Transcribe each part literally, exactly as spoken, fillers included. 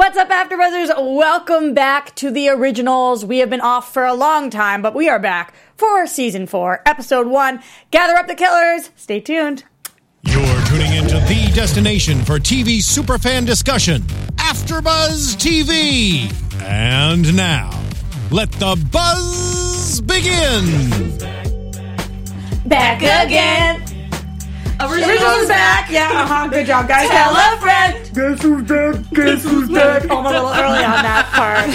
What's up, AfterBuzzers? Welcome back to the originals. We have been off for a long time, but we are back for season four, episode one. Gather up the killers. Stay tuned. You're tuning into the destination for T V superfan discussion, AfterBuzz T V. And now, let the buzz begin. Back again. Originals back. Yeah, uh-huh. Good job, guys. Tell a friend. Guess who's back? Guess who's back? I'm a little early on that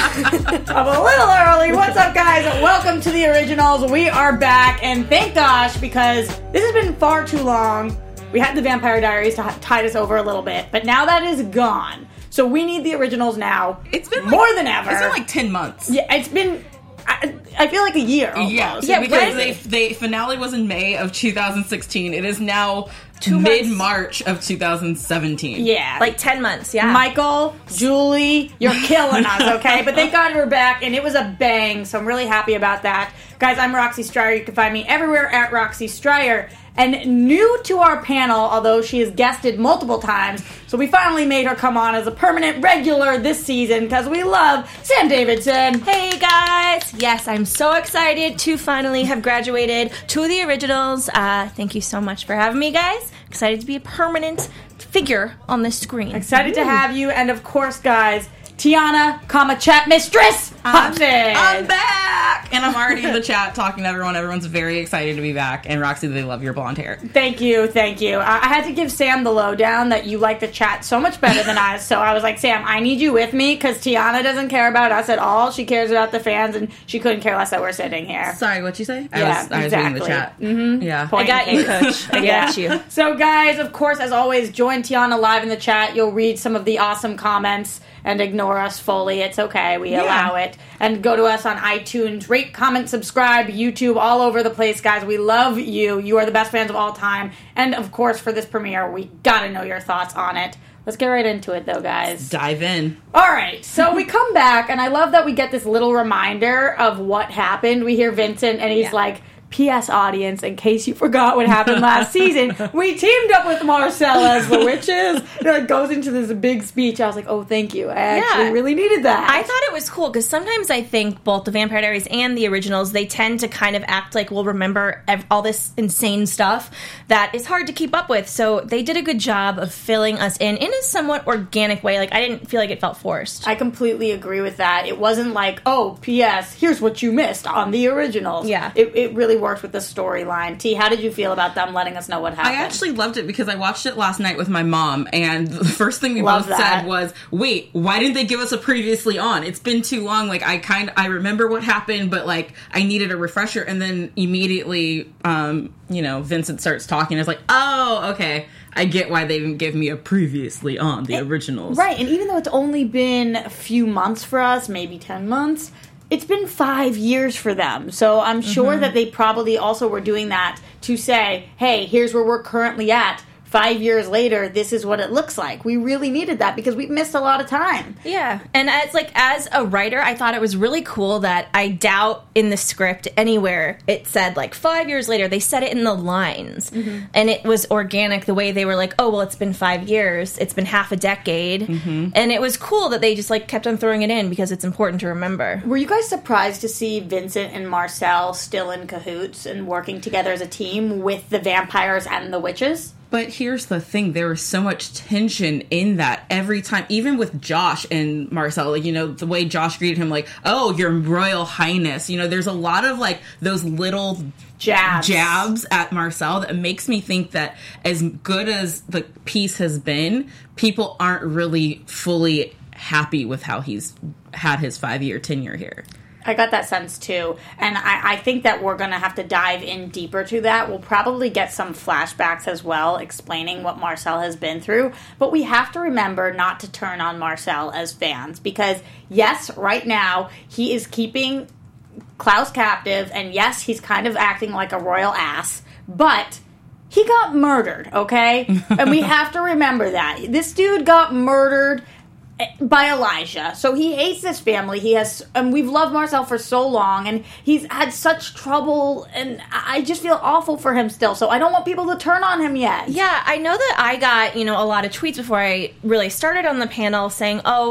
part. I'm a little early. What's up, guys? Welcome to the originals. We are back, and thank gosh, because this has been far too long. We had the Vampire Diaries to tide us over a little bit, but now that is gone. So we need the originals now. It's been more like, than ever. It's been like ten months. Yeah, it's been. I, I feel like a year almost. Yeah, yeah because they, they finale was in May of two thousand sixteen. It is now mid-March of two thousand seventeen. Yeah. Like ten months, yeah. Michael, Julie, you're killing us, okay? But thank God we're back, and it was a bang, so I'm really happy about that. Guys, I'm Roxy Stryer. You can find me everywhere at Roxy Stryer. And new to our panel, although she has guested multiple times, so we finally made her come on as a permanent regular this season because we love Sam Davidson. Hey guys! Yes, I'm so excited to finally have graduated to the originals. Uh, thank you so much for having me, guys. Excited to be a permanent figure on the screen. Excited Ooh. to have you, and of course, guys, Tiana, comma, chat mistress, hops in. I'm back! And I'm already in the chat talking to everyone. Everyone's very excited to be back. And Roxy, they love your blonde hair. Thank you, thank you. I, I had to give Sam the lowdown that you like the chat so much better than us. So I was like, Sam, I need you with me because Tiana doesn't care about us at all. She cares about the fans, and she couldn't care less that we're sitting here. Sorry, what'd you say? I yeah, was, I was exactly. reading the chat. Mm-hmm. Yeah. I got you, coach. I yeah. got you. So, guys, of course, as always, join Tiana live in the chat. You'll read some of the awesome comments and ignore us fully. It's okay. We yeah. allow it. And go to us on iTunes. Rate, comment, subscribe, YouTube, all over the place, guys. We love you. You are the best fans of all time. And, of course, for this premiere, we gotta know your thoughts on it. Let's get right into it, though, guys. Let's dive in. All right. So we come back, and I love that we get this little reminder of what happened. We hear Vincent, and he's yeah. like, P S audience, in case you forgot what happened last season, we teamed up with Marcel as the witches. It like goes into this big speech. I was like, oh, thank you. I actually yeah. really needed that. I thought it was cool because sometimes I think both the Vampire Diaries and the originals, they tend to kind of act like we'll remember ev- all this insane stuff that is hard to keep up with. So they did a good job of filling us in in a somewhat organic way. Like, I didn't feel like it felt forced. I completely agree with that. It wasn't like, oh, P S, here's what you missed on the originals. Yeah. It, it really worked with the storyline. T, how did you feel about them letting us know what happened? I actually loved it because I watched it last night with my mom, and the first thing we Love both that. said was, wait, why didn't they give us a previously on? It's been too long. Like, I kind of, I remember what happened, but, like, I needed a refresher. And then immediately, um, you know, Vincent starts talking. I was like, oh, okay. I get why they didn't give me a previously on the and, originals. Right, and even though it's only been a few months for us, maybe ten months, it's been five years for them. So I'm sure mm-hmm. that they probably also were doing that to say, hey, here's where we're currently at. Five years later, this is what it looks like. We really needed that because we've missed a lot of time. Yeah, and as like as a writer, I thought it was really cool that I doubt in the script anywhere it said like five years later. They said it in the lines, mm-hmm. and it was organic the way they were like, oh well, it's been five years, it's been half a decade, mm-hmm. and it was cool that they just like kept on throwing it in because it's important to remember. Were you guys surprised to see Vincent and Marcel still in cahoots and working together as a team with the vampires and the witches? But here's the thing, there was so much tension in that every time, even with Josh and Marcel, like, you know, the way Josh greeted him, like, oh, your Royal Highness, you know, there's a lot of, like, those little jabs, jabs at Marcel that makes me think that as good as the piece has been, people aren't really fully happy with how he's had his five-year tenure here. I got that sense, too. And I, I think that we're going to have to dive in deeper to that. We'll probably get some flashbacks as well, explaining what Marcel has been through. But we have to remember not to turn on Marcel as fans. Because, yes, right now, he is keeping Klaus captive. And, yes, he's kind of acting like a royal ass. But he got murdered, okay? And we have to remember that. This dude got murdered by Elijah. So he hates this family. He has, and we've loved Marcel for so long, and he's had such trouble, and I just feel awful for him still. So I don't want people to turn on him yet. Yeah, I know that I got, you know, a lot of tweets before I really started on the panel saying, oh,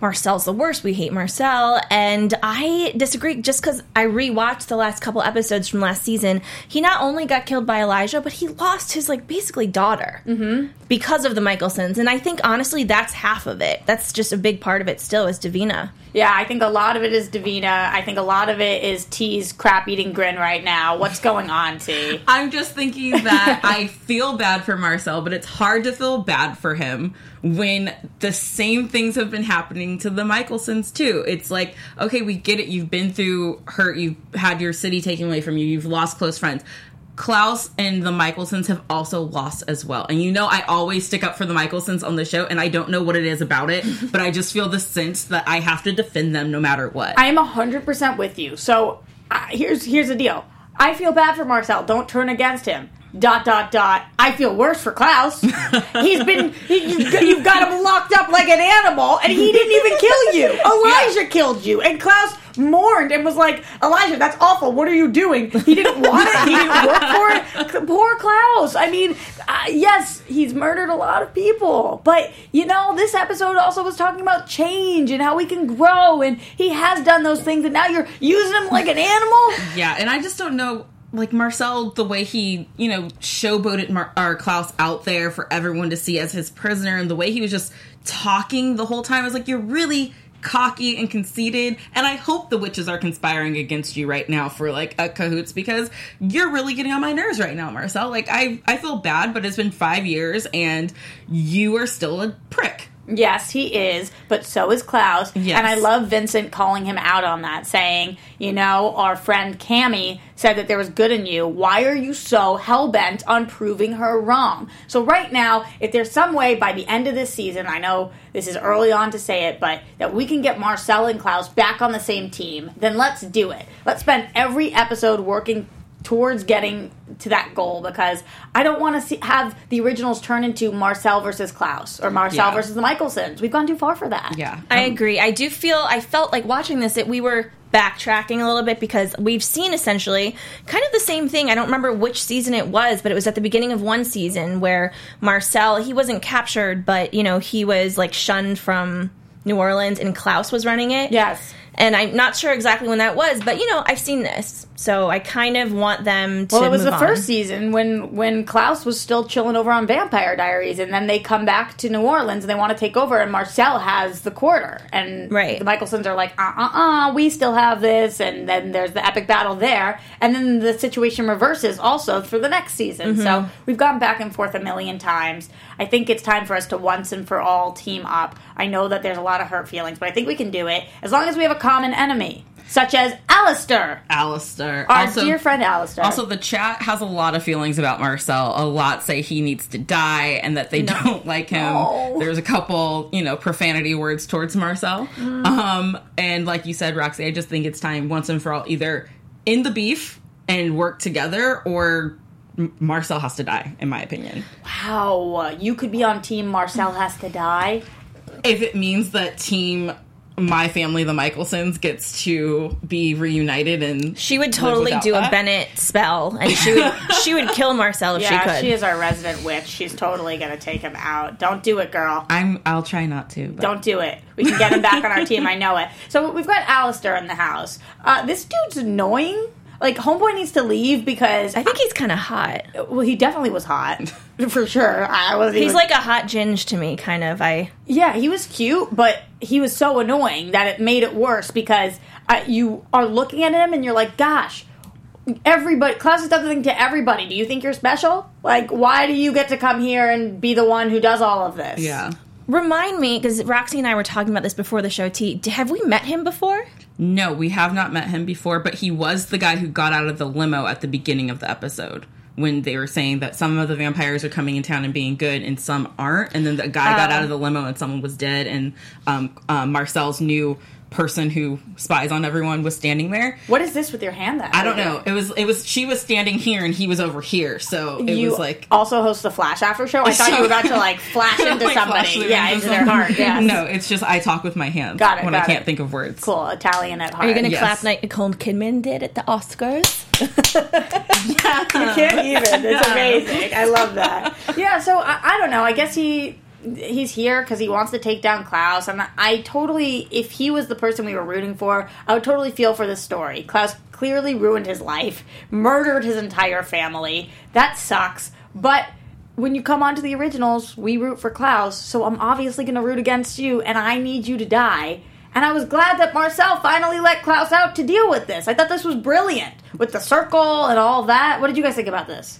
Marcel's the worst. We hate Marcel. And I disagree just because I rewatched the last couple episodes from last season. He not only got killed by Elijah, but he lost his, like, basically daughter mm-hmm. because of the Michelsons. And I think, honestly, that's half of it. That's just a big part of it still is Davina. Yeah, I think a lot of it is Davina. I think a lot of it is T's crap-eating grin right now. What's going on, T? I'm just thinking that I feel bad for Marcel, but it's hard to feel bad for him when the same things have been happening to the Michelsons, too. It's like, okay, we get it. You've been through hurt. You've had your city taken away from you. You've lost close friends. Klaus and the Michelsons have also lost as well. And you know, I always stick up for the Michelsons on the show, and I don't know what it is about it, but I just feel the sense that I have to defend them no matter what. I am one hundred percent with you. So uh, here's here's the deal. I feel bad for Marcel. Don't turn against him. Dot, dot, dot. I feel worse for Klaus. He's been, he, you've, you've got him locked up like an animal, and he didn't even kill you. Elijah yeah. killed you. And Klaus mourned and was like, Elijah, that's awful. What are you doing? He didn't want it. He didn't work for it. Poor Klaus. I mean, uh, yes, he's murdered a lot of people. But, you know, this episode also was talking about change and how we can grow. And he has done those things, and now you're using him like an animal? Yeah, and I just don't know. Like, Marcel, the way he, you know, showboated Mar- or Klaus out there for everyone to see as his prisoner, and the way he was just talking the whole time, I was like, you're really cocky and conceited, and I hope the witches are conspiring against you right now for, like, a cahoots, because you're really getting on my nerves right now, Marcel. Like, I, I feel bad, but it's been five years, and you are still a prick. Yes, he is, but so is Klaus. Yes. And I love Vincent calling him out on that, saying, you know, our friend Cammie said that there was good in you. Why are you so hell-bent on proving her wrong? So right now, if there's some way by the end of this season, I know this is early on to say it, but that we can get Marcel and Klaus back on the same team, then let's do it. Let's spend every episode working towards getting to that goal, because I don't want to see have the originals turn into Marcel versus Klaus or Marcel yeah. versus the Michelsons. We've gone too far for that. Yeah, I um, agree. I do feel I felt like watching this that we were backtracking a little bit, because we've seen essentially kind of the same thing. I don't remember which season it was, but it was at the beginning of one season where Marcel, he wasn't captured, but you know, he was like shunned from New Orleans and Klaus was running it. Yes. And I'm not sure exactly when that was, but, you know, I've seen this. So I kind of want them to Well, it was move the on. first season when, when Klaus was still chilling over on Vampire Diaries, and then they come back to New Orleans and they want to take over, and Marcel has the quarter. And right. the Michelsons are like, uh-uh-uh, we still have this, and then there's the epic battle there. And then the situation reverses also for the next season. Mm-hmm. So we've gone back and forth a million times. I think it's time for us to once and for all team up. I know that there's a lot of hurt feelings, but I think we can do it as long as we have a common enemy, such as Alistair. Alistair. Our also, dear friend Alistair. Also, the chat has a lot of feelings about Marcel. A lot say he needs to die and that they no. don't like him. No. There's a couple, you know, profanity words towards Marcel. Mm. Um, and like you said, Roxy, I just think it's time once and for all, either end the beef and work together, or Marcel has to die, in my opinion. Wow. You could be on team Marcel has to die? If it means that team My Family, the Michelsons, gets to be reunited, and she would totally do that. a Bennett spell, and she would she would kill Marcel if yeah, she could. She is our resident witch. She's totally going to take him out. Don't do it, girl. I'm. I'll try not to. But. Don't do it. We can get him back on our team. I know it. So we've got Alistair in the house. Uh, this dude's annoying. Like, Homeboy needs to leave because... I think he's kind of hot. Well, he definitely was hot. For sure. I wasn't He's even... like a hot Ginge to me, kind of. I Yeah, he was cute, but he was so annoying that it made it worse, because uh, you are looking at him and you're like, gosh, everybody... Klaus has done something to everybody. Do you think you're special? Like, why do you get to come here and be the one who does all of this? Yeah. Remind me, because Roxy and I were talking about this before the show, T. Have we met him before? No, we have not met him before, but he was the guy who got out of the limo at the beginning of the episode when they were saying that some of the vampires are coming in town and being good and some aren't. And then the guy uh, got out of the limo and someone was dead, and um, uh, Marcel's new person who spies on everyone was standing there. What is this with your hand that I don't know. It was it was she was standing here and he was over here, so it you was like also host the Flash after show. I thought you were about to like flash into like somebody, flash yeah, into, into their heart. Yes. No, it's just I talk with my hands got it, when got I can't it. think of words. Cool, Italian at heart. Are you going to yes. clap like Nicole Kidman did at the Oscars? You can't even. It's amazing. I love that. Yeah, so I, I don't know. I guess he he's here because he wants to take down Klaus, and I totally, if he was the person we were rooting for, I would totally feel for this story. Klaus clearly ruined his life, murdered his entire family. That sucks, but when you come onto the originals, we root for Klaus, so I'm obviously going to root against you, and I need you to die. And I was glad that Marcel finally let Klaus out to deal with this. I thought this was brilliant, with the circle and all that. What did you guys think about this?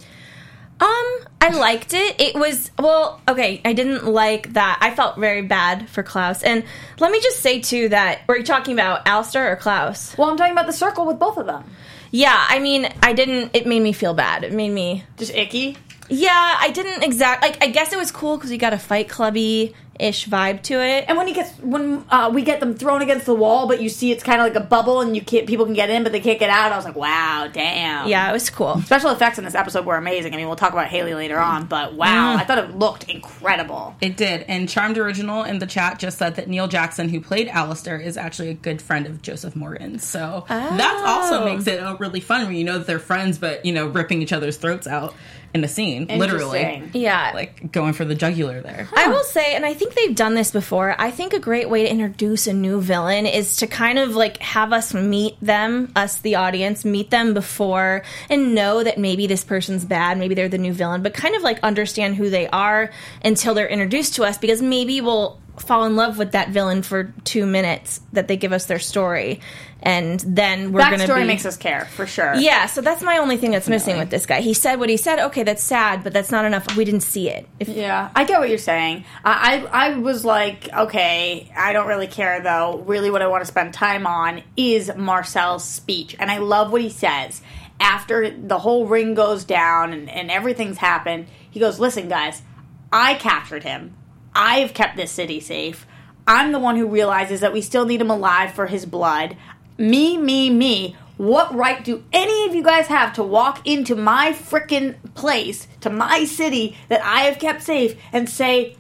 Um, I liked it. It was, well, okay, I didn't like that. I felt very bad for Klaus. And let me just say, too, that, were you talking about Alistair or Klaus? Well, I'm talking about the circle with both of them. Yeah, I mean, I didn't, it made me feel bad. It made me... Just icky? Yeah, I didn't exact. Like, I guess it was cool because we got a Fight Clubby-ish vibe to it. And when he gets, when uh, we get them thrown against the wall, but you see it's kind of like a bubble, and you can't, people can get in, but they can't get out. I was like, wow, damn. Yeah, it was cool. Special effects in this episode were amazing. I mean, we'll talk about Haley later on, but wow, mm. I thought it looked incredible. It did. And Charmed Original in the chat just said that Neil Jackson, who played Alistair, is actually a good friend of Joseph Morgan. So oh. that also makes it really fun when you know that they're friends, but, you know, ripping each other's throats out in the scene, literally. Yeah. Like, going for the jugular there. Huh. I will say, and I think they've done this before, I think a great way to introduce a new villain is to kind of, like, have us meet them, us, the audience, meet them before, and know that maybe this person's bad, maybe they're the new villain, but kind of, like, understand who they are until they're introduced to us, because maybe we'll fall in love with that villain for two minutes that they give us their story, and then we're going to be... Backstory makes us care, for sure. Yeah, so that's my only thing that's Definitely. missing with this guy. He said what he said, okay, that's sad, but that's not enough. We didn't see it. If, yeah, I get what you're saying. I, I I was like, okay, I don't really care, though. Really what I want to spend time on is Marcel's speech, and I love what he says. After the whole ring goes down and, and everything's happened, he goes, listen, guys, I captured him. I've kept this city safe. I'm the one who realizes that we still need him alive for his blood. Me, me, me. What right do any of you guys have to walk into my frickin' place, to my city that I have kept safe, and say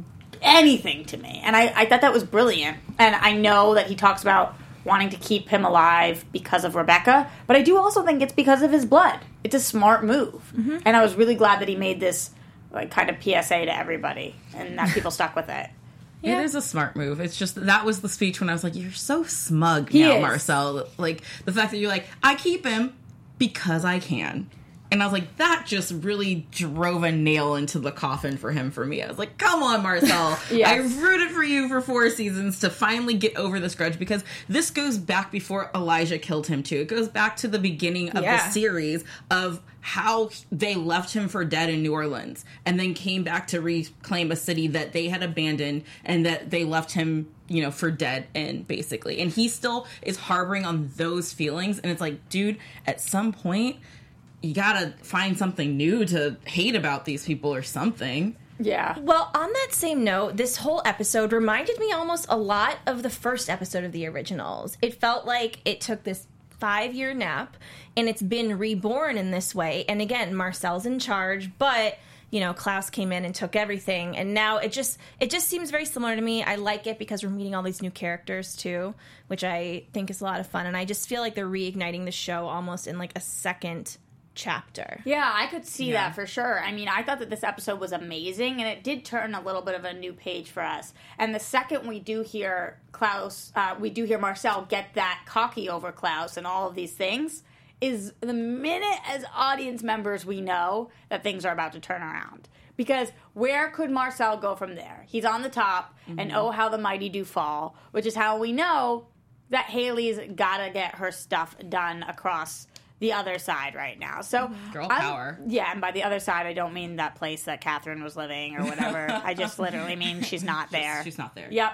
anything to me? And I, I thought that was brilliant. And I know that he talks about wanting to keep him alive because of Rebecca, but I do also think it's because of his blood. It's a smart move. Mm-hmm. And I was really glad that he made this like kind of P S A to everybody, and that people stuck with it. Yeah. It is a smart move. It's just, that was the speech when I was like, you're so smug he now, is. Marcel. Like, the fact that you're like, I keep him because I can. And I was like, that just really drove a nail into the coffin for him for me. I was like, come on, Marcel. Yes. I rooted for you for four seasons to finally get over this grudge, because this goes back before Elijah killed him, too. It goes back to the beginning of yeah. the series of how they left him for dead in New Orleans and then came back to reclaim a city that they had abandoned and that they left him, you know, for dead in, basically. And he still is harboring on those feelings. And it's like, dude, at some point, you gotta find something new to hate about these people or something. Yeah. Well, on that same note, this whole episode reminded me almost a lot of the first episode of the originals. It felt like it took this five-year nap, and it's been reborn in this way. And again, Marcel's in charge, but, you know, Klaus came in and took everything. And now it just it just seems very similar to me. I like it because we're meeting all these new characters, too, which I think is a lot of fun. And I just feel like they're reigniting the show almost in, like, a second chapter. Yeah, I could see yeah. that for sure. I mean, I thought that this episode was amazing, and it did turn a little bit of a new page for us. And the second we do hear Klaus, uh, we do hear Marcel get that cocky over Klaus and all of these things, is the minute as audience members we know that things are about to turn around. Because where could Marcel go from there? He's on the top, mm-hmm. and oh, how the mighty do fall, which is how we know that Haley's got to get her stuff done across the other side right now. So girl I'm, power. Yeah, and by the other side, I don't mean that place that Catherine was living or whatever. I just literally mean she's not there. She's, she's not there. Yep.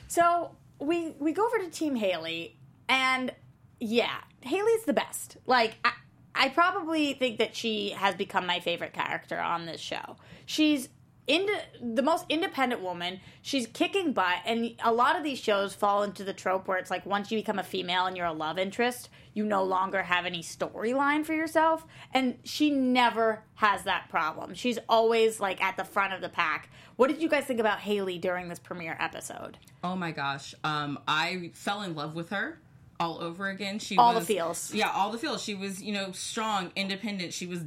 So we we go over to Team Haley, and yeah, Haley's the best. Like, I, I probably think that she has become my favorite character on this show. She's Ind- the most independent woman. She's kicking butt, and a lot of these shows fall into the trope where it's like once you become a female and you're a love interest, you no longer have any storyline for yourself, and she never has that problem. She's always like at the front of the pack. What did you guys think about Haley during this premiere episode? Oh my gosh, um, I fell in love with her all over again. She all was, the feels. Yeah, all the feels. She was, you know, strong, independent. She was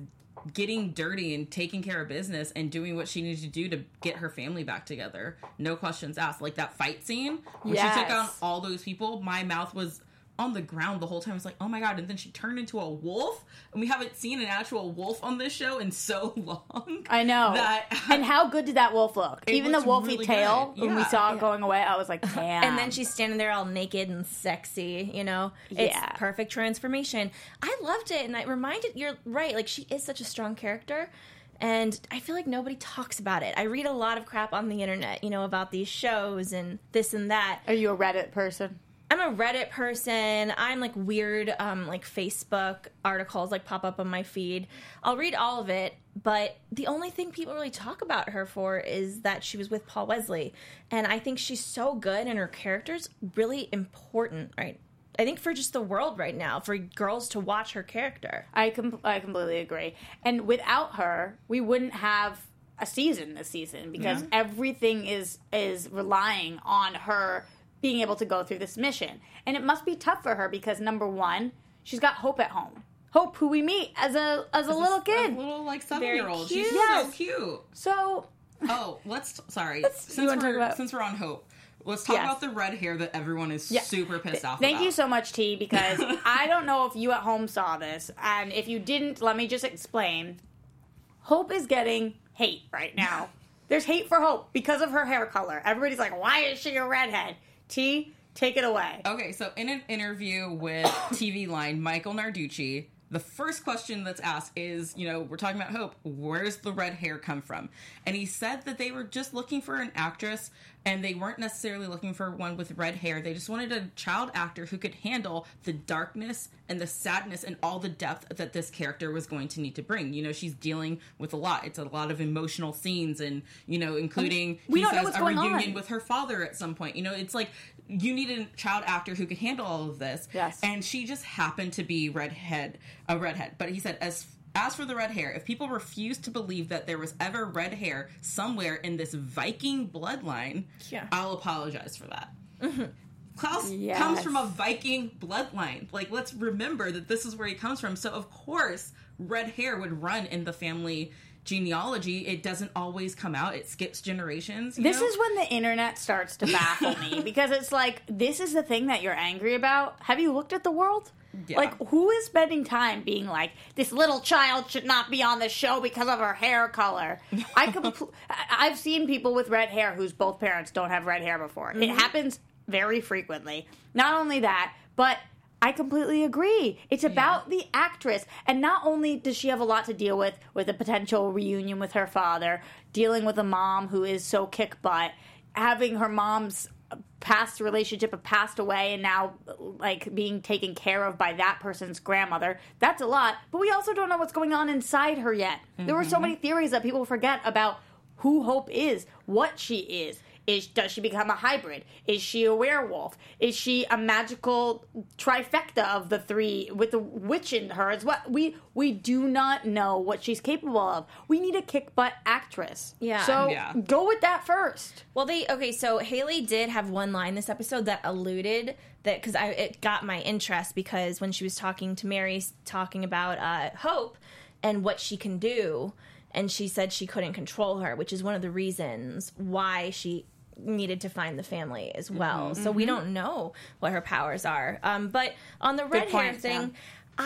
getting dirty and taking care of business and doing what she needed to do to get her family back together. No questions asked. Like that fight scene when Yes. she took on all those people, my mouth was on the ground the whole time. I was like, oh my god. And then she turned into a wolf, and we haven't seen an actual wolf on this show in so long. I know. That And how good did that wolf look? It Even the looks wolfy really tail, good. when we Yeah. saw it going away, I was like, damn. And then she's standing there all naked and sexy, you know? It's Yeah. perfect transformation. I loved it, and I reminded, you're right, like, she is such a strong character, and I feel like nobody talks about it. I read a lot of crap on the internet, you know, about these shows and this and that. Are you a Reddit person? I'm a Reddit person. I'm like weird, um, like Facebook articles like pop up on my feed. I'll read all of it, but the only thing people really talk about her for is that she was with Paul Wesley, and I think she's so good, and her character's really important, right? I think for just the world right now, for girls to watch her character. I com- I completely agree. And without her, we wouldn't have a season this season because Yeah. everything is is relying on her being able to go through this mission. And it must be tough for her because number one, she's got Hope at home. Hope, who we meet as a as a little kid. A little like seven year old. cute. She's Yes. so cute. So Oh, let's sorry. you since wanna talk we're about- since we're on Hope, let's talk Yes. about the red hair that everyone is Yeah. super pissed off thank about. you so much, T, because I don't know if you at home saw this, and if you didn't, let me just explain. Hope is getting hate right now. There's hate for Hope because of her hair color. Everybody's like, why is she a redhead? T, take it away. Okay, so in an interview with T V Line, Michael Narducci, the first question that's asked is, you know, we're talking about Hope, where's the red hair come from? And he said that they were just looking for an actress, and they weren't necessarily looking for one with red hair. They just wanted a child actor who could handle the darkness and the sadness and all the depth that this character was going to need to bring. You know, she's dealing with a lot. It's a lot of emotional scenes, and, you know, including, We he don't know says, what's a going reunion on. with her father at some point. You know, it's like, you need a child actor who could handle all of this. Yes. And she just happened to be redhead, a redhead. But he said, as as for the red hair, if people refuse to believe that there was ever red hair somewhere in this Viking bloodline, Yeah. I'll apologize for that. Klaus Yes. comes from a Viking bloodline. Like, let's remember that this is where he comes from. So, of course, red hair would run in the family genealogy. It doesn't always come out. It skips generations. you This know? is when the internet starts to baffle me because it's like, this is the thing that you're angry about. Have you looked at the world? Yeah. Like, who is spending time being like, this little child should not be on the show because of her hair color? I compl- I- I've seen people with red hair whose both parents don't have red hair before. It happens very frequently. Not only that, but I completely agree. It's about the actress. And not only does she have a lot to deal with, with a potential reunion with her father, dealing with a mom who is so kick butt, having her mom's past relationship have passed away and now like being taken care of by that person's grandmother. That's a lot. But we also don't know what's going on inside her yet. There were so many theories that people forget about who Hope is, what she is. Is does she become a hybrid? Is she a werewolf? Is she a magical trifecta of the three with the witch in her as well? We we do not know what she's capable of. We need a kick butt actress. Yeah. So Yeah. go with that first. Well, they okay. So Haley did have one line this episode that alluded that because I it got my interest because when she was talking to Mary, talking about uh, Hope and what she can do, and she said she couldn't control her, which is one of the reasons why she needed to find the family as well. Mm-hmm. So we don't know what her powers are. Um, but on the red hair point, thing, Sam.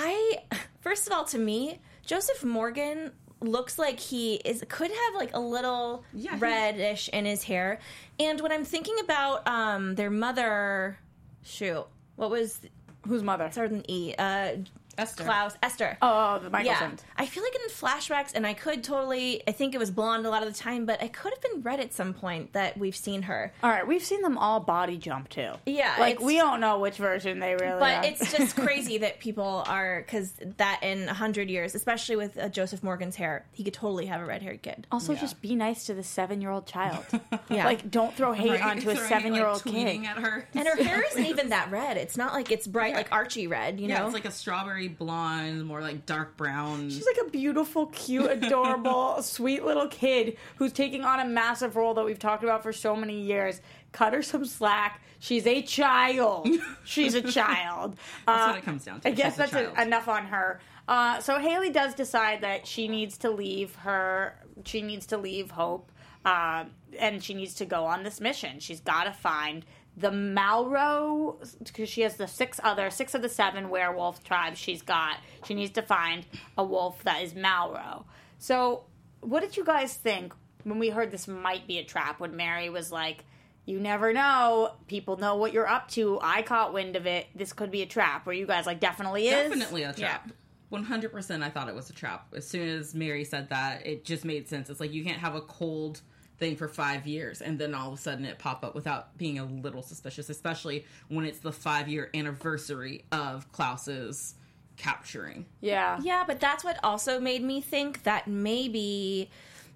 I first of all, to me, Joseph Morgan looks like he is could have like a little Yeah, he- reddish in his hair. And when I'm thinking about um, their mother, shoot, what was Whose mother? started with an E? Uh, Esther. Klaus, Esther. Oh, the Yeah, Michelsons. I feel like in flashbacks, and I could totally, I think it was blonde a lot of the time, but I could have been red at some point that we've seen her. All right, we've seen them all body jump too. Yeah, like it's- we don't know which version they really But are. it's just crazy that people are, because that in a hundred years, especially with uh, Joseph Morgan's hair, he could totally have a red-haired kid. also Yeah. just be nice to the seven-year-old child. Yeah. Like don't throw hate Right? onto a Throwing, seven-year-old like, kid. tweeting at her. And her hair isn't even that red. It's not like it's bright, Yeah. like Archie red, you Yeah, know? it's like a strawberry blonde, more like dark brown. She's like a beautiful, cute, adorable, sweet little kid who's taking on a massive role that we've talked about for so many years. Cut her some slack. She's a child. She's a child. That's Uh, what it comes down to. I guess She's a that's child. a, enough on her. Uh, so Haley does decide that she needs to leave her. She needs to leave Hope, uh, and she needs to go on this mission. She's got to find the Malro, because she has the six other six of the seven werewolf tribes she's got. She needs to find a wolf that is Malro. So, what did you guys think when we heard this might be a trap? When Mary was like, "You never know. People know what you're up to. I caught wind of it. This could be a trap." Were you guys like, definitely is? Definitely a trap. one hundred percent I thought it was a trap. As soon as Mary said that, it just made sense. It's like you can't have a cold thing for five years and then all of a sudden it pop up without being a little suspicious, especially when it's the five-year anniversary of Klaus's capturing. Yeah. Yeah, but that's what also made me think that maybe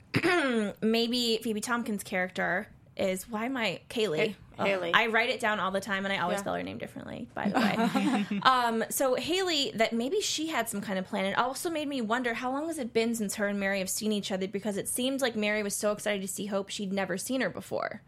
maybe Phoebe Tompkins' character is, why am I Kaylee? Ha- Haley. I write it down all the time, and I always Yeah. spell her name differently, by the way. um, so Haley, that maybe she had some kind of plan. It also made me wonder, how long has it been since her and Mary have seen each other? Because it seemed like Mary was so excited to see Hope, she'd never seen her before.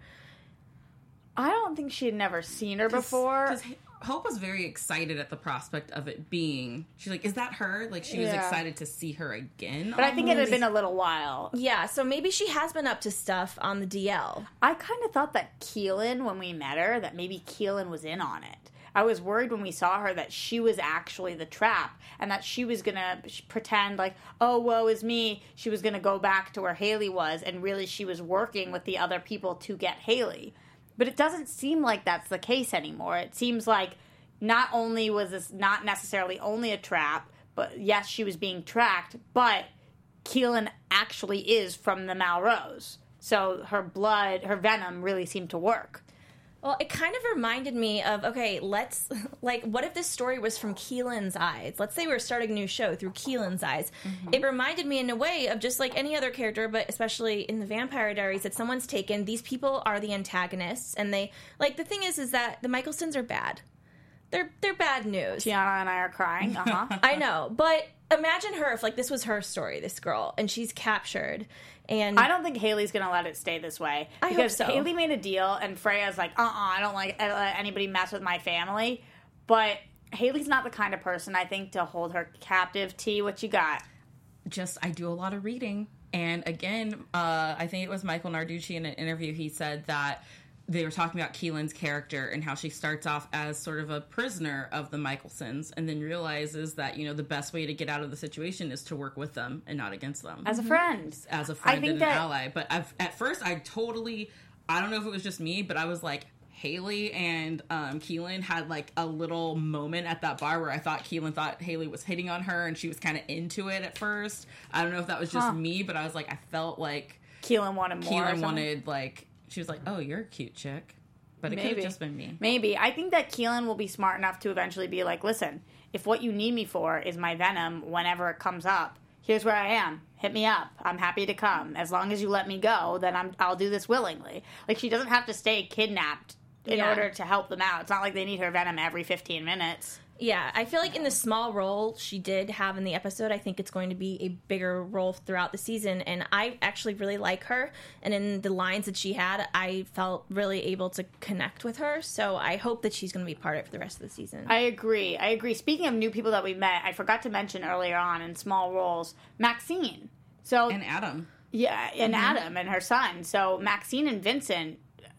I don't think she had never seen her before. Because Hope was very excited at the prospect of it being. She's like, "Is that her?" Like she was Yeah. excited to see her again. But I think it had almost. been a little while. Yeah, so maybe she has been up to stuff on the D L. I kind of thought that Keelan, when we met her, that maybe Keelan was in on it. I was worried when we saw her that she was actually the trap and that she was going to pretend like, oh, woe is me. She was going to go back to where Haley was, and really she was working with the other people to get Haley. But it doesn't seem like that's the case anymore. It seems like not only was this not necessarily only a trap, but yes, she was being tracked, but Keelan actually is from the Malrose. So her blood, her venom really seemed to work. Well, it kind of reminded me of, okay, let's, like, what if this story was from Keelan's eyes? Let's say we were starting a new show through Keelan's eyes. Mm-hmm. It reminded me in a way of just like any other character, but especially in the Vampire Diaries, that someone's taken, these people are the antagonists, and they, like, the thing is, is that the Michelsons are bad. They're, they're bad news. Tiana and I are crying. Uh-huh. I know, but imagine her if, like, this was her story, this girl, and she's captured, and I don't think Haley's going to let it stay this way. I hope because so. Haley made a deal, and Freya's like, uh-uh, I don't like I don't let anybody mess with my family. But Haley's not the kind of person, I think, to hold her captive. T, what you got? Just, I do a lot of reading. And again, uh, I think it was Michael Narducci in an interview, he said that they were talking about Keelan's character and how she starts off as sort of a prisoner of the Michelsons and then realizes that, you know, the best way to get out of the situation is to work with them and not against them. As a friend. As a friend I think and that, an ally. But I've, at first, I totally, I don't know if it was just me, but I was like, Haley and um, Keelan had like a little moment at that bar where I thought Keelan thought Haley was hitting on her and she was kind of into it at first. I don't know if that was just huh. me, but I was like, I felt like Keelan wanted more. Keelan wanted, like, she was like, oh, you're a cute chick. But it could have just been me. Maybe. I think that Keelan will be smart enough to eventually be like, listen, if what you need me for is my venom whenever it comes up, here's where I am. Hit me up. I'm happy to come. As long as you let me go, then I'm, I'll do this willingly. Like, she doesn't have to stay kidnapped in Yeah. order to help them out. It's not like they need her venom every fifteen minutes. yeah, I feel like in the small role she did have in the episode, I think it's going to be a bigger role throughout the season, and I actually really like her, and in the lines that she had, I felt really able to connect with her, so I hope that she's going to be part of it for the rest of the season. I agree. I agree. Speaking of new people that we met, I forgot to mention earlier on in small roles, Maxine. So And Adam. Yeah, and Mm-hmm. Adam and her son. So Maxine and Vincent,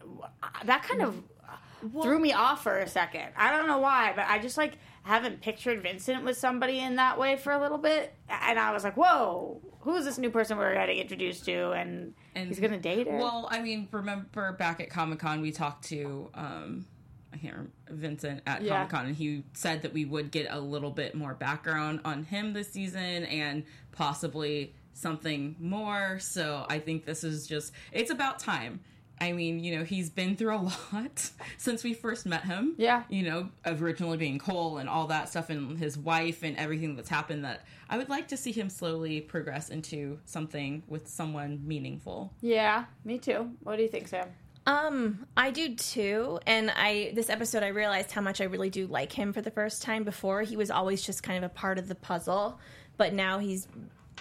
that kind of threw me off for a second. I don't know why, but I just like haven't pictured Vincent with somebody in that way for a little bit. And I was like, whoa, who's this new person we're getting introduced to? And, And he's going to date her? Well, I mean, remember back at Comic-Con, we talked to, um, I can't remember, Vincent at Yeah. Comic-Con, and he said that we would get a little bit more background on him this season and possibly something more. So I think this is just, it's about time. I mean, you know, he's been through a lot since we first met him. Yeah. You know, originally being Cole and all that stuff and his wife and everything that's happened, that I would like to see him slowly progress into something with someone meaningful. Yeah, me too. What do you think, Sam? Um, I do too, and I this episode I realized how much I really do like him for the first time. Before, he was always just kind of a part of the puzzle, but now he's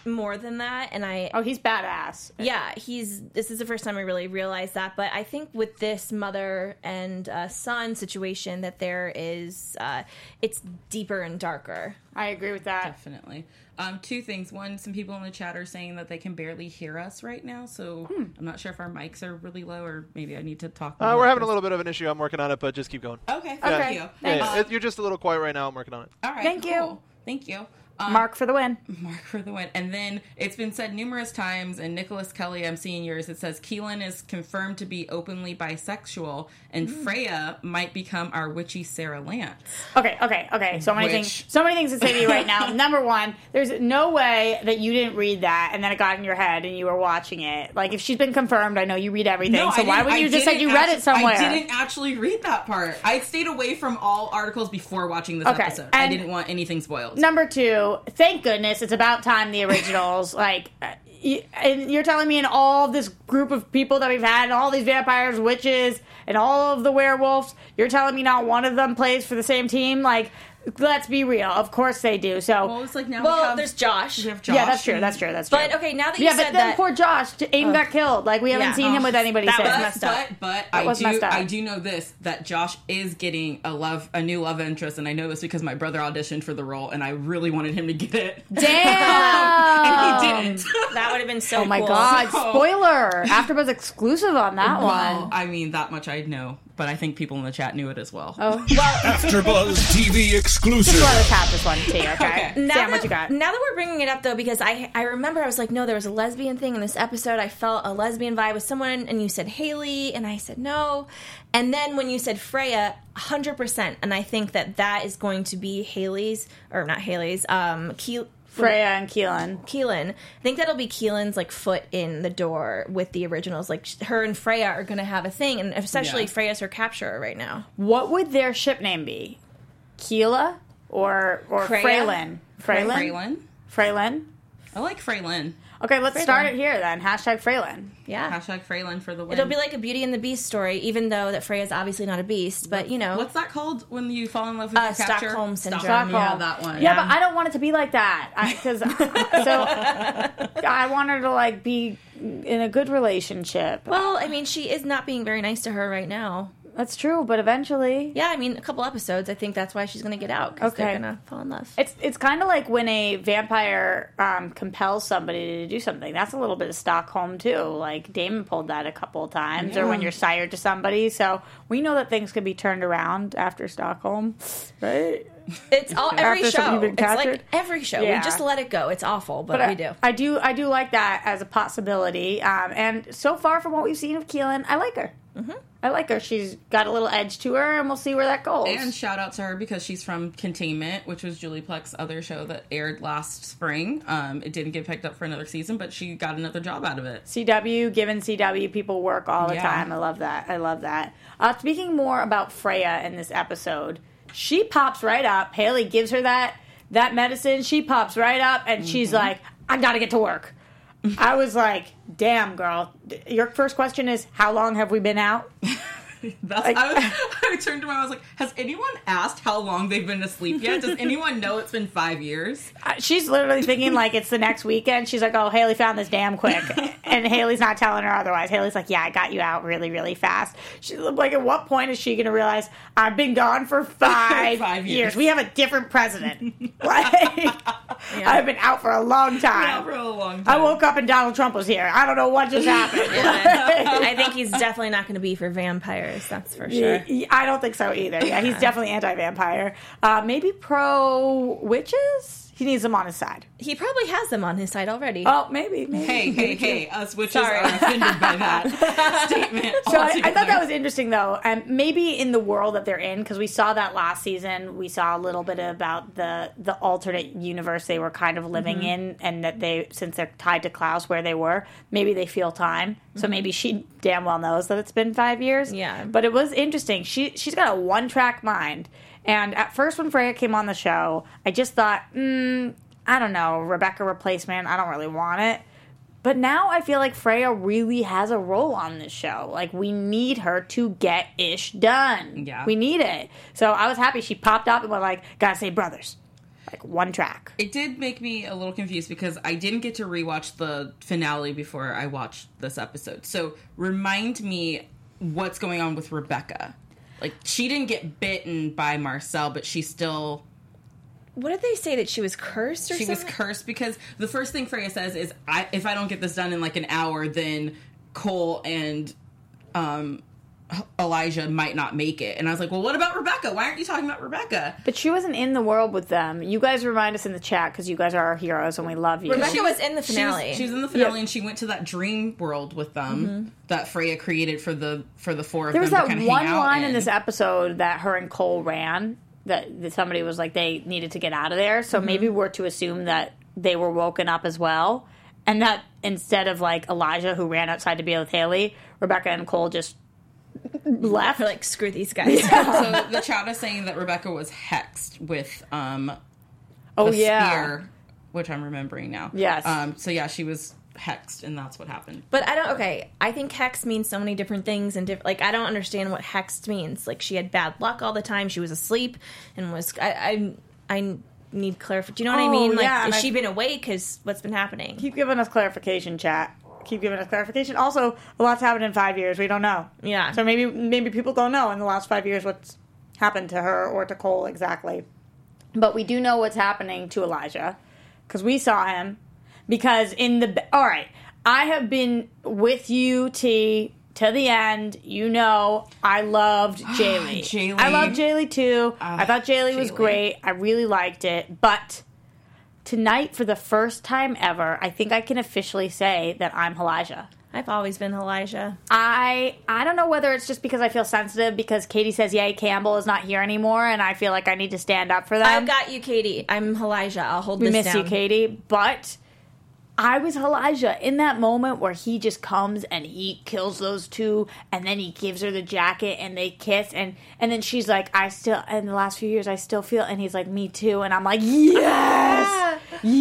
more than that, and I Oh, he's badass. yeah, he's. This is the first time I really realized that. But I think with this mother and uh, son situation, that there is, uh, it's deeper and darker. I agree with that. Definitely. Um, two things. One, some people in the chat are saying that they can barely hear us right now, so Hmm. I'm not sure if our mics are really low, or maybe I need to talk. Uh, more we're like having a this. little bit of an issue. I'm working on it, but just keep going. Okay. Okay. Thank you. Yeah, Thanks. yeah. It- you're just a little quiet right now. I'm working on it. All right. Thank cool. you. Thank you. Um, Mark for the win. Mark for the win. And then it's been said numerous times, and Nicholas Kelly, I'm seeing yours, it says Keelan is confirmed to be openly bisexual, and Mm. Freya might become our witchy Sarah Lance. Okay, okay, okay. So many Which- things. So many things to say to you right now. Number one, there's no way that you didn't read that and then it got in your head and you were watching it. Like if she's been confirmed, I know you read everything. No, so I why didn't- would you I just say didn't you read actu- it somewhere? I didn't actually read that part. I stayed away from all articles before watching this Okay, episode. I and- didn't want anything spoiled. Number two, thank goodness it's about time the originals like. uh, you- And you're telling me in all this group of people that we've had, and all these vampires, witches, and all of the werewolves, you're telling me not one of them plays for the same team? Like, let's be real. Of course they do. So, Well, it's like now Well, we have, there's Josh. we have Josh. yeah, that's true. and- That's true. That's true. But okay, now that you yeah, said but then that, poor Josh, Aiden got killed. Like we haven't Yeah. seen him with anybody that was since. messed But, up. but, but I was do messed up. I do know this, that Josh is getting a love a new love interest, and I know this because my brother auditioned for the role, and I really wanted him to get it. Damn. and he didn't. that would have been so. Oh my cool. god! So- Spoiler. AfterBuzz exclusive on that Well, one. I mean, that much I know, but I think people in the chat knew it as well. Oh, AfterBuzz T V exclusive. let us have this one too. Okay. Okay. Now Sam, that, what you got? now that we're bringing it up though, because I I remember I was like, no, there was a lesbian thing in this episode. I felt a lesbian vibe with someone, and you said Haley, and I said no. And then when you said Freya, one hundred percent, and I think that that is going to be Haley's, or not Haley's, um, Ke- Freya and Keelan. Keelan. I think that'll be Keelan's like foot in the door with the originals. Like sh- her and Freya are going to have a thing, and essentially Yeah. Freya's her capturer right now. What would their ship name be? Keela or or Freya? Freylin? Freylin. Freylin? Freylin. I like Freylin. Okay, let's start it here then. Hashtag Freylin. Yeah. Hashtag Freylin for the win. It'll be like a Beauty and the Beast story, even though that Freya's obviously not a beast. But you know, What's that called when you fall in love with Uh, your capture? Stockholm syndrome. Stockholm. Yeah, Stockholm. that one. Yeah, but I don't want it to be like that. Because so I want her to like be in a good relationship. well, I mean, she is not being very nice to her right now. That's true, but eventually, Yeah, I mean, a couple episodes. I think that's why she's going to get out because Okay. they're going to fall in love. it's it's kind of like when a vampire um, compels somebody to do something. That's a little bit of Stockholm too. Like Damon pulled that a couple of times, or when you're sired to somebody. So we know that things could be turned around after Stockholm, right? It's all every After something show. been It's like captured? every show. Yeah. We just let it go. It's awful, but, But we I, do. I do I do like that as a possibility. Um, and so far from what we've seen of Keelan, I like her. Mm-hmm. I like her. She's got a little edge to her, and we'll see where that goes. And shout out to her because she's from Containment, which was Julie Plek's other show that aired last spring. Um, it didn't get picked up for another season, but she got another job out of it. C W, giving C W people work all the Yeah. time. I love that. I love that. Uh, speaking more about Freya in this episode, she pops right up. Haley gives her that that medicine. She pops right up, and she's Mm-hmm. like, "I got to get to work." I was like, "Damn, girl." Your first question is, "How long have we been out?" That's, Like- I, was, I turned to her, I was like, has anyone asked how long they've been asleep yet? Does anyone know it's been five years? Uh, She's literally thinking like it's the next weekend. She's like, "Oh, Haley found this damn quick," and Haley's not telling her otherwise. Haley's like, "Yeah, I got you out really, really fast." She's like, "At what point is she going to realize I've been gone for five, Five years. years. We have a different president. Like, I've been out for a long Yeah, time. for a long I time. woke up and Donald Trump was here. I don't know what just happened." I think he's definitely not going to be for vampires. That's for sure. Yeah, I don't think so either. Yeah, he's definitely anti-vampire. Uh, maybe pro witches. He needs them on his side. He probably has them on his side already. Oh, maybe. maybe. Hey, hey, hey, us witches Sorry. are offended by that statement. So I, I altogether. thought that was interesting, though. Um, maybe in the world that they're in, because we saw that last season. We saw a little bit about the the alternate universe they were kind of living Mm-hmm. in, and that they, since they're tied to Klaus where they were, maybe they feel time. So maybe she damn well knows that it's been five years. Yeah. But it was interesting. She she's got a one track mind, and at first when Freya came on the show, I just thought, mm, I don't know, Rebecca replacement. I don't really want it. But now I feel like Freya really has a role on this show. Like, we need her to get ish done. Yeah. We need it. So I was happy she popped up and was like, gotta say brothers. like one track. It did make me a little confused because I didn't get to rewatch the finale before I watched this episode. So remind me what's going on with Rebecca. Like, she didn't get bitten by Marcel, but she still... What did they say, that she was cursed or she something? was cursed because the first thing Freya says is, I, if I don't get this done in like an hour, then Cole and um, Elijah might not make it. And I was like, well, what about Rebecca? Why aren't you talking about Rebecca? But she wasn't in the world with them. You guys remind us in the chat because you guys are our heroes and we love you. Rebecca She was in the She finale. was, she was in the finale, Yeah. and she went to that dream world with them Mm-hmm. that Freya created for the for the four of There was them that to kind of one hang out line in. in this episode that her and Cole ran that, that somebody was like they needed to get out of there. So Mm-hmm. maybe we're to assume that they were woken up as well. And that instead of like Elijah who ran outside to be with Haley, Rebecca and Cole just left. Like, screw these guys. So the chat is saying that Rebecca was hexed with um oh the yeah. spear, which I'm remembering now. Yes. Um, so yeah, she was hexed, and that's what happened. But I don't. Okay, I think hex means so many different things, and diff- like I don't understand what hexed means. Like, she had bad luck all the time. She was asleep and was. I I, I need clarification. Do you know what Oh, I mean? Like, yeah, and has I- she been awake? Because what's been happening? Keep giving us clarification, chat. Keep giving us clarification. Also, a lot's happened in five years. We don't know. Yeah. So maybe maybe people don't know in the last five years what's happened to her or to Cole exactly. But we do know what's happening to Elijah because we saw him. Because in the all right, I have been with you, T, to the end. You know, I loved Jaylee. Jaylee. I loved Jaylee too. I thought Jaylee was Jaylee. great. I really liked it, but. Tonight, for the first time ever, I think I can officially say that I'm Elijah. I've always been Elijah. I I don't know whether it's just because I feel sensitive because Katie says, yay, Campbell is not here anymore, and I feel like I need to stand up for them. I've got you, Katie. I'm Elijah. I'll hold we this miss down. you, Katie. But I was Elijah in that moment where he just comes and he kills those two, and then he gives her the jacket, and they kiss, and and then she's like, I still, in the last few years, I still feel, and he's like, me too, and I'm like, yes,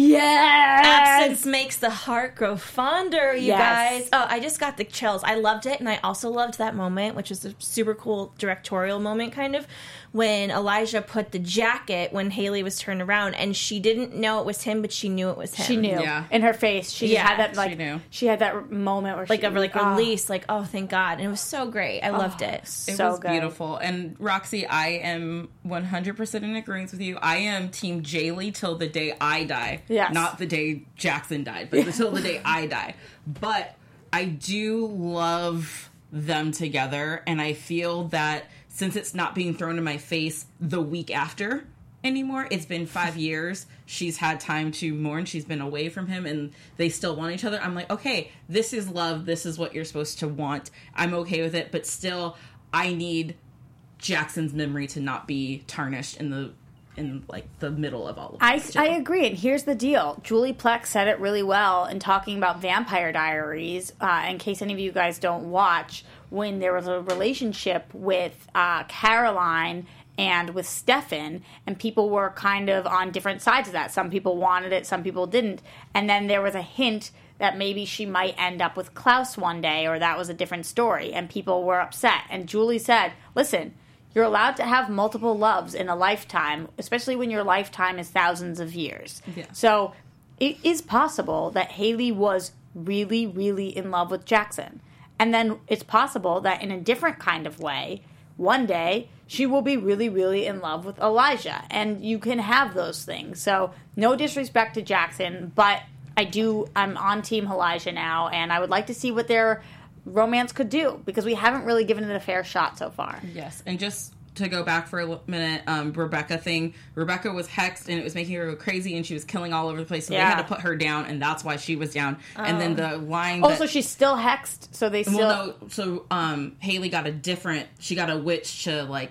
yes. Absence makes the heart grow fonder, you Yes. guys. Oh, I just got the chills. I loved it, and I also loved that moment, which was a super cool directorial moment, kind of, when Elijah put the jacket when Haley was turned around, and she didn't know it was him, but she knew it was him. She knew Yeah. in her face. She Yeah, had that like she knew. she had that moment where Like she a like oh, release, like, oh, thank God. And it was so great. I loved it. It so was good. beautiful. And Roxy, I am one hundred percent in agreement with you. I am Team Jaylee till the day I die. Yes. Not the day Jackson died, but until the day I die. But I do love them together, and I feel that since it's not being thrown in my face the week after anymore, it's been five years. She's had time to mourn. She's been away from him, and they still want each other. I'm like, okay, this is love. This is what you're supposed to want. I'm okay with it, but still, I need Jackson's memory to not be tarnished in the in like the middle of all of I, this. I agree, and here's the deal. Julie Plex said it really well in talking about Vampire Diaries. Uh, in case any of you guys don't watch, when there was a relationship with uh, Caroline and with Stefan, and people were kind of on different sides of that. Some people wanted it, some people didn't. And then there was a hint that maybe she might end up with Klaus one day, or that was a different story, and people were upset. And Julie said, listen, you're allowed to have multiple loves in a lifetime, especially when your lifetime is thousands of years. Yeah. So it is possible that Haley was really, really in love with Jackson. And then it's possible that in a different kind of way, one day she will be really, really in love with Elijah. And you can have those things. So no disrespect to Jackson, but I do, I'm on Team Elijah now, and I would like to see what their romance could do, because we haven't really given it a fair shot so far. Yes, and just to go back for a minute, um, Rebecca thing. Rebecca was hexed, and it was making her go crazy, and she was killing all over the place, so Yeah. they had to put her down, and that's why she was down. And then the line Oh, that, so she's still hexed, so they still... well, no, so um, Haley got a different, she got a witch to, like,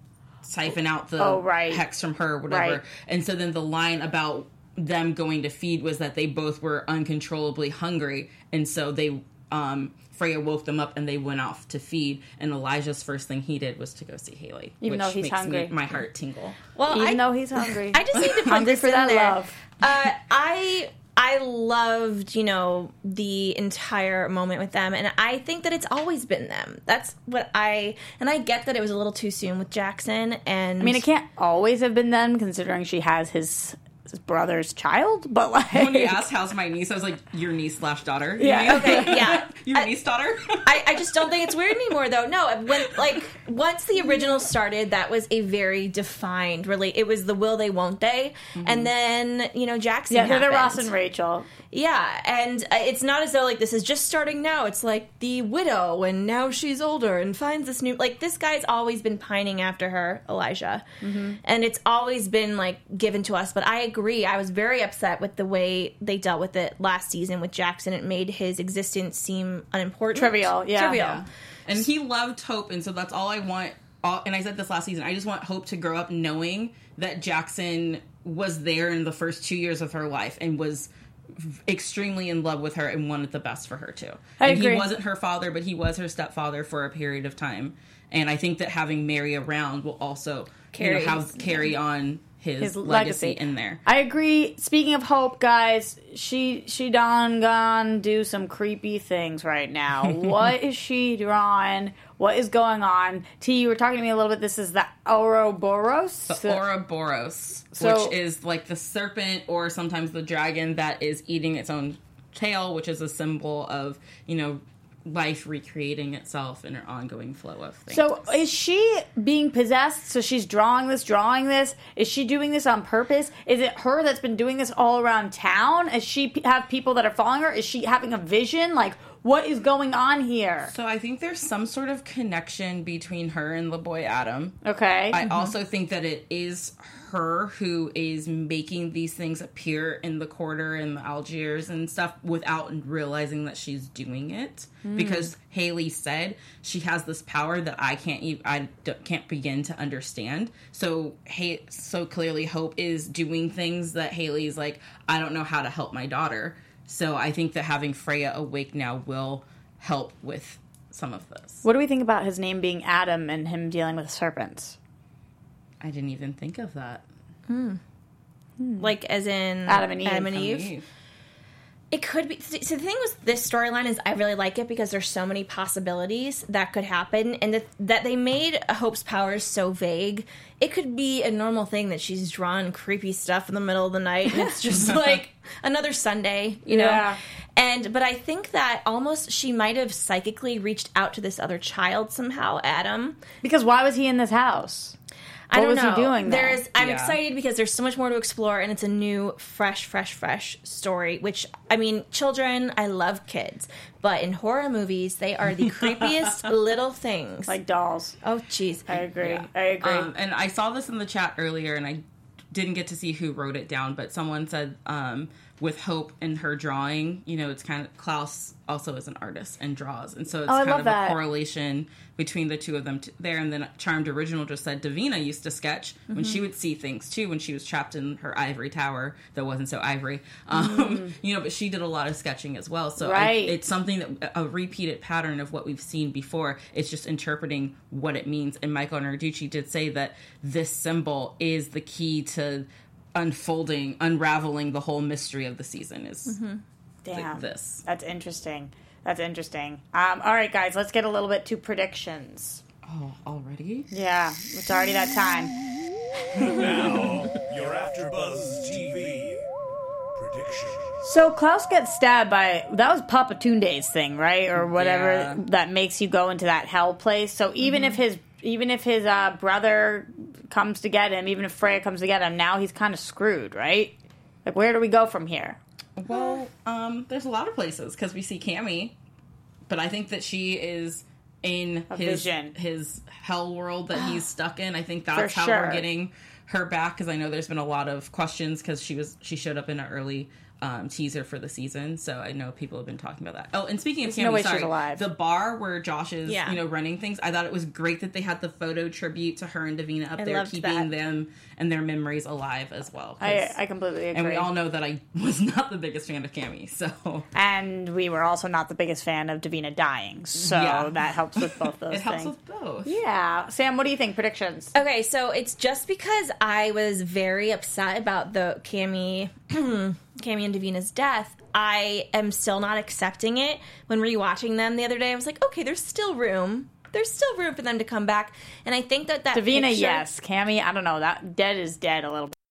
siphon out the Oh, right. hex from her, whatever. Right. And so then the line about them going to feed was that they both were uncontrollably hungry, and so they... Um, Freya woke them up and they went off to feed, and Elijah's first thing he did was to go see Haley. Even which though he's makes hungry. Me, my heart tingle. Well, Even I, though he's hungry. I just need to put Hungry this for in that there. love. Uh, I I loved, you know, the entire moment with them, and I think that it's always been them. That's what I, and I get that it was a little too soon with Jackson, and I mean, it can't always have been them, considering she has his, his brother's child, but like... When you asked, how's my niece, I was like, your niece slash daughter. You Yeah. mean? Okay, yeah. Your I- niece daughter? I, I just don't think it's weird anymore, though. No, when like once the original started, that was a very defined relate. It was the will they, won't they, Mm-hmm. and then you know Jackson. Yeah, they're the happened. Ross and Rachel. Yeah, and uh, it's not as though like this is just starting now. It's like the widow, and now she's older and finds this new. Like this guy's always been pining after her, Elijah, Mm-hmm. and it's always been like given to us. But I agree. I was very upset with the way they dealt with it last season with Jackson. It made his existence seem unimportant, Trivial, yeah. trivial. Yeah. And he loved Hope, and so that's all I want. All, and I said this last season. I just want Hope to grow up knowing that Jackson was there in the first two years of her life and was extremely in love with her and wanted the best for her too. I and agree. he wasn't her father, but he was her stepfather for a period of time. And I think that having Mary around will also carry, you know, have, carry on his, His legacy. legacy in there. I agree. Speaking of Hope, guys, she she done gone do some creepy things right now. What is she drawing? What is going on? T, you were talking to me a little bit. This is the Ouroboros. The Ouroboros, So- which is like the serpent or sometimes the dragon that is eating its own tail, which is a symbol of, you know, life recreating itself in an ongoing flow of things. So is she being possessed? So she's drawing this, drawing this. Is she doing this on purpose? Is it her that's been doing this all around town? Does she p- have people that are following her? Is she having a vision? Like, what is going on here? So I think there's some sort of connection between her and the boy Adam. Okay. I also think that it is her who is making these things appear in the quarter and the Algiers and stuff without realizing that she's doing it. Because Haley said she has this power that I can't even, I d- can't begin to understand. So hey, so clearly Hope is doing things that Haley's like, I don't know how to help my daughter. So I think that having Freya awake now will help with some of this. What do we think about his name being Adam and him dealing with serpents? I didn't even think of that. Like as in Adam and Eve. Adam and Eve. Eve. It could be. So the thing with this storyline is I really like it because there's so many possibilities that could happen, and the, that they made Hope's powers so vague. It could be a normal thing that she's drawn creepy stuff in the middle of the night, and it's just like another Sunday, you know. Yeah. And but I think that almost she might have psychically reached out to this other child somehow, Adam. Because why was he in this house? I What don't was he know. doing there? There's, I'm Yeah. excited because there's so much more to explore, and it's a new, fresh, fresh, fresh story. Which I mean, children, I love kids, but in horror movies, they are the creepiest little things. Like dolls. oh, jeez, I agree. Yeah. I agree. Um, and I saw this in the chat earlier, and I didn't get to see who wrote it down, but someone said um, with Hope in her drawing, you know, it's kind of Klaus also is an artist and draws, and so it's Oh, I kind love of that. a correlation between the two of them t- there. And then Charmed Original just said Davina used to sketch when Mm-hmm. she would see things too when she was trapped in her ivory tower that wasn't so ivory, um, Mm. you know. But she did a lot of sketching as well, so I- Right. it's something that a repeated pattern of what we've seen before. It's just interpreting what it means. And Michael Narducci did say that this symbol is the key to unfolding, unraveling the whole mystery of the season is th- Damn. this. That's interesting. That's interesting. Um, all right, guys, let's get a little bit to predictions. Oh, already? Yeah, it's already that time. Now, your AfterBuzz T V predictions. So Klaus gets stabbed by, that was Papa Tunde's thing, right? Or whatever Yeah. that makes you go into that hell place. So even if his even if his uh, brother comes to get him, even if Freya comes to get him, now he's kind of screwed, right? Like, where do we go from here? Well, um, there's a lot of places because we see Cammy, but I think that she is in A his vision. his hell world that he's stuck in. I think that's For how sure. we're getting her back because I know there's been a lot of questions because she was she showed up in an early um, teaser for the season, so I know people have been talking about that. Oh, and speaking of There's no Cammy, way she's sorry, alive. the bar where Josh is, Yeah. you know, running things. I thought it was great that they had the photo tribute to her and Davina up I there, loved keeping that. them and their memories alive as well. 'cause- I, I completely agree. and we all know that I was not the biggest fan of Cammy, so And we were also not the biggest fan of Davina dying, so Yeah. that helps with both those it helps things. with both. Yeah. Sam, what do you think? Predictions? Okay, so it's just because I was very upset about the Cammy Cammy and Davina's death, I am still not accepting it. When rewatching them the other day, I was like, okay, there's still room. There's still room for them to come back. And I think that that Davina, picture, yes. Cammy, I don't know. That dead is dead a little bit.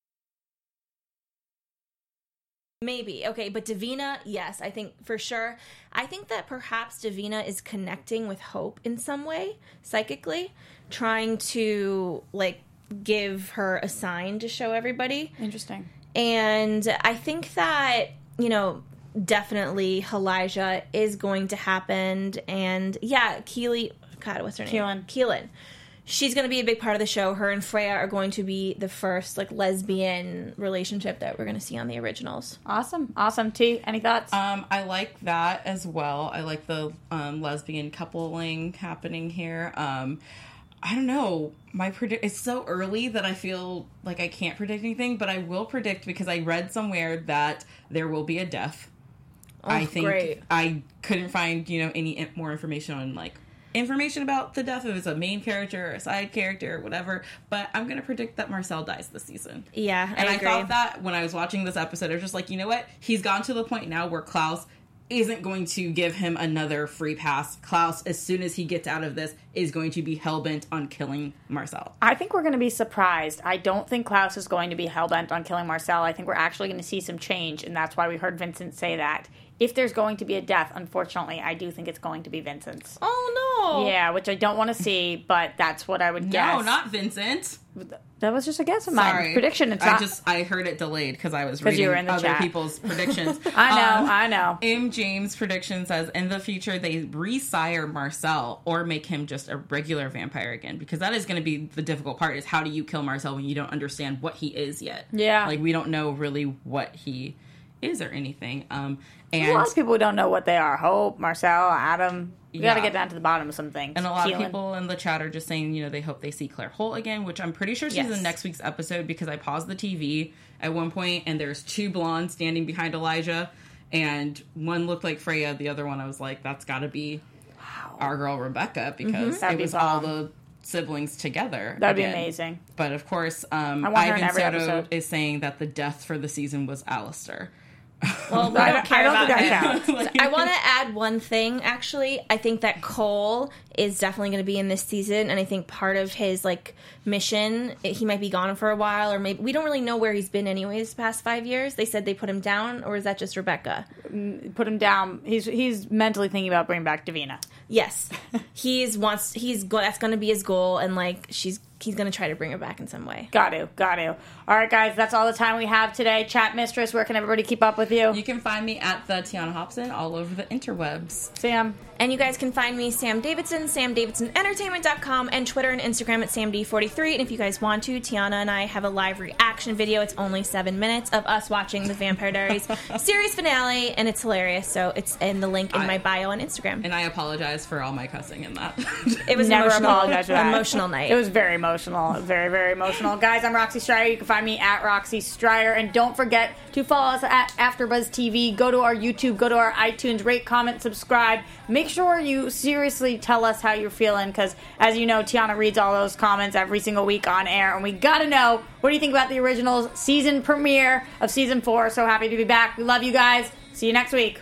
Maybe. Okay, but Davina, yes, I think for sure. I think that perhaps Davina is connecting with Hope in some way, psychically, trying to, like, give her a sign to show everybody. Interesting. And I think that, you know, definitely Elijah is going to happen. And, yeah, Keely, God, what's her name? Keelan. Keelan. She's going to be a big part of the show. Her and Freya are going to be the first, like, lesbian relationship that we're going to see on the originals. Awesome. Awesome. T, any thoughts? Um, I like that as well. I like the um, lesbian coupling happening here. Um, I don't know. My predict it's so early that I feel like I can't predict anything, but I will predict because I read somewhere that there will be a death. Oh, I think great. I couldn't find, you know, any more information on, like, information about the death, if it's a main character or a side character or whatever, but I'm going to predict that Marcel dies this season. Yeah, And I I, agree. thought that when I was watching this episode, I was just like, you know what? He's gone to the point now where Klaus isn't going to give him another free pass. Klaus, as soon as he gets out of this, is going to be hell-bent on killing Marcel. I think we're going to be surprised. I don't think Klaus is going to be hell-bent on killing Marcel. I think we're actually going to see some change, and that's why we heard Vincent say that. If there's going to be a death, unfortunately, I do think it's going to be Vincent's. Oh, no. Yeah, which I don't want to see, but that's what I would guess. No, not Vincent. That was just a guess of mine. Sorry. Prediction. It's I not. just, I heard it delayed because I was 'Cause reading you were in the other chat. people's predictions. I know, Um, I know. M. James' prediction says, in the future, they re-sire Marcel or make him just a regular vampire again. Because that is going to be the difficult part, is how do you kill Marcel when you don't understand what he is yet? Yeah. Like, we don't know really what he is or anything. Um, and a lot of people don't know what they are. Hope, Marcel, Adam. We got to Yeah. get down to the bottom of some things. And a lot Keelan. of people in the chat are just saying, you know, they hope they see Claire Holt again, which I'm pretty sure she's Yes. in next week's episode because I paused the T V at one point and there's two blondes standing behind Elijah, and one looked like Freya, the other one I was like, that's got to be our girl Rebecca because That'd it be was all bomb. the siblings together. That'd be again. amazing. But of course, um, I want her in Ivan every Soto episode. is saying that the death for the season was Alistair. Well, we I don't don't- care I don't about think him. that counts. So I want to add one thing, actually. I think that Cole is definitely going to be in this season, and I think part of his, like, mission, he might be gone for a while, or maybe, we don't really know where he's been anyways the past five years. They said they put him down, or is that just Rebecca? Put him down. He's he's mentally thinking about bringing back Davina. Yes. he's wants, he's, go- that's going to be his goal, and, like, she's, he's going to try to bring her back in some way. Got to, got to. All right, guys, that's all the time we have today. Chat Mistress, where can everybody keep up with you? You can find me at the Tiana Hobson all over the interwebs. Sam. And you guys can find me, Sam Davidson, sam davidson entertainment dot com, and Twitter and Instagram at sam d forty-three. And if you guys want to, Tiana and I have a live reaction video. It's only seven minutes of us watching the Vampire Diaries series finale, and it's hilarious. So it's in the link in I- my bio on Instagram. And I apologize for all my cussing in that. It was Never emotional, apologize for that. emotional night. It was very emotional. Very, very emotional. Guys, I'm Roxy Stryer. You can find me at Roxy Stryer. And don't forget to follow us at AfterBuzz T V. Go to our YouTube. Go to our iTunes. Rate, comment, subscribe. Make sure you seriously tell us how you're feeling, because, as you know, Tiana reads all those comments every single week on air. And we got to know, what do you think about the originals season premiere of season four? So happy to be back. We love you guys. See you next week.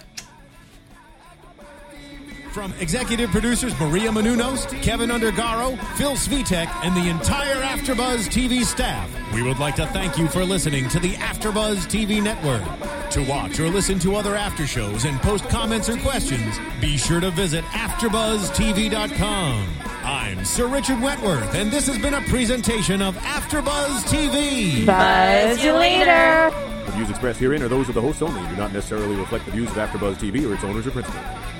From executive producers Maria Menounos, Kevin Undergaro, Phil Svitek, and the entire AfterBuzz T V staff, we would like to thank you for listening to the AfterBuzz T V network. To watch or listen to other after shows and post comments or questions, be sure to visit after buzz t v dot com. I'm Sir Richard Wentworth, and this has been a presentation of AfterBuzz T V. Buzz you later. The views expressed herein are those of the hosts only and do not necessarily reflect the views of AfterBuzz T V or its owners or principals.